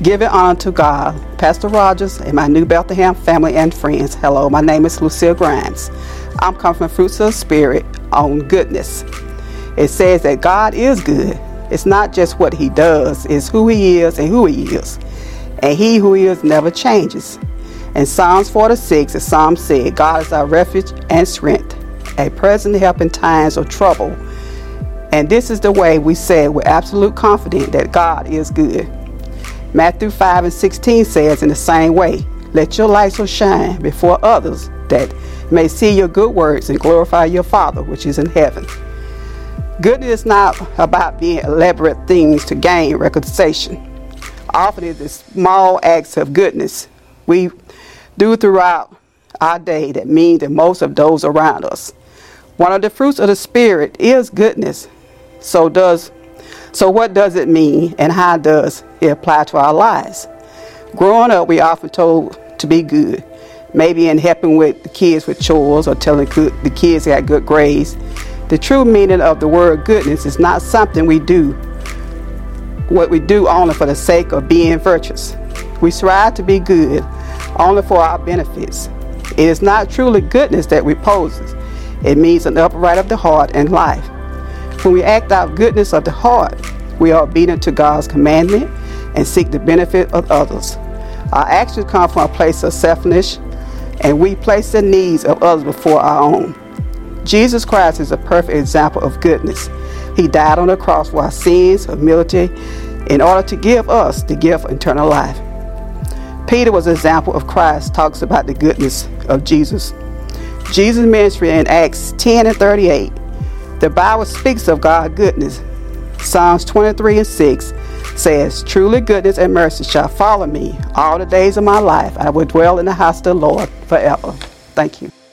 Giving honor to God, Pastor Rogers, and my New Bethlehem family and friends. Hello, my name is Lucille Grimes. I'm coming from Fruits of the Spirit on goodness. It says that God is good. It's not just what He does, it's who He is and who He is. And He who He is never changes. In Psalms 46, the Psalm said, God is our refuge and strength, a present help in times of trouble. And this is the way we say with absolute confidence that God is good. Matthew 5:16 says in the same way, let your light so shine before others that may see your good works and glorify your Father which is in heaven. Goodness is not about being elaborate things to gain recognition. Often it is small acts of goodness we do throughout our day that mean the most of those around us. One of the fruits of the Spirit is goodness. So what does it mean, and how does it apply to our lives? Growing up, we often told to be good, maybe in helping with the kids with chores or telling the kids they got good grades. The true meaning of the word goodness is not something we do, what we do only for the sake of being virtuous. We strive to be good only for our benefits. It is not truly goodness that reposes. It means an upright of the heart and life. When we act out goodness of the heart, we are obedient to God's commandment and seek the benefit of others. Our actions come from a place of selfishness, and we place the needs of others before our own. Jesus Christ is a perfect example of goodness. He died on the cross for our sins, humility, in order to give us the gift of eternal life. Peter was an example of Christ, talks about the goodness of Jesus. Jesus' ministry in Acts 10:38. The Bible speaks of God's goodness. Psalms 23:6 says, truly goodness and mercy shall follow me all the days of my life. I will dwell in the house of the Lord forever. Thank you.